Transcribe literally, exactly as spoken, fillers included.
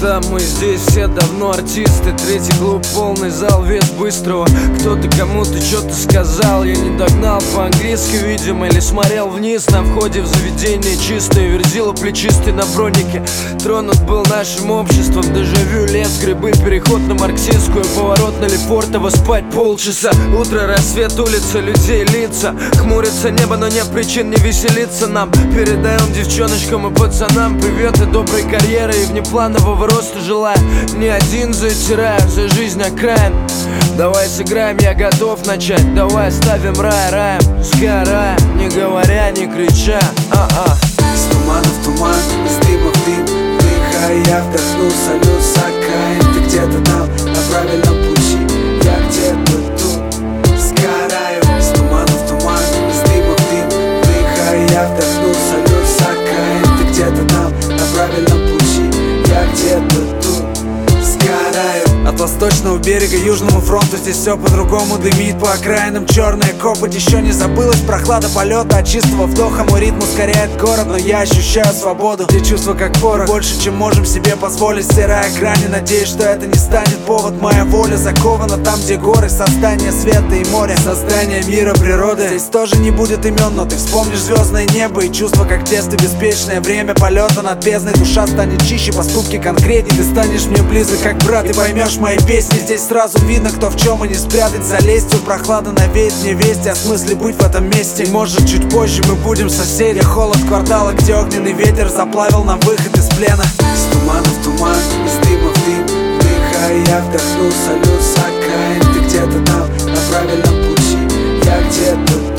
там, мы здесь все давно артисты. Третий клуб, полный зал, вес быстрого. Кто-то кому-то что-то сказал, я не догнал по-английски, видимо, или смотрел вниз. На входе в заведение чистое, верзила плечистый на бронике. Тронут был нашим обществом, дежавю, лес, грибы, переход на марксистскую, поворот на Лефортово, спать полчаса. Утро, рассвет, улица, людей, лица. Хмурится небо, но нет причин не веселиться нам. Передаем девчоночкам и пацанам привет и доброй карьеры, и внепланового роста желаю. Не один затираю за жизнь окраин. Давай сыграем, я готов начать. Давай ставим рай раем, сгораем, не говоря, не крича. А-а. Из тумана в туман, из дыма в дым, дыхая, я вдохну салют с окраин. Ты где-то там, на правильном пути, я где-то тут, сгораю. Из тумана в туман, из дыма в дым, дыхая, я вдохну салют с окраин. Ты где-то там, на правильном пути, я где-то тут, сгораю. От восточного берега южному фронту здесь все по-другому дымит. По окраинам черная копоть, еще не забылась прохлада полета. От чистого вдоха мой ритм ускоряет город, но я ощущаю свободу, где чувства как порох, больше, чем можем себе позволить. Стирая грани, надеюсь, что это не станет повод. Моя воля закована там, где горы, создание света и моря, создание мира, природы. Здесь тоже не будет имен, но ты вспомнишь звездное небо и чувства, как тесто беспечное. Время полета над бездной, душа станет чище, поступки конкретней. Ты станешь мне близок, как брат, ты поймешь мои песни. Здесь сразу видно, кто в чем, и не спрятать за лестью. Прохлада навеет мне вести о смысле быть в этом месте. И может чуть позже мы будем соседи. Холод квартала, где огненный ветер заплавил нам выход из плена. Из тумана в туман, из дыма в дым, дыхая, я вдохну салют с окраин. Ты где-то там, на правильном пути, я где-то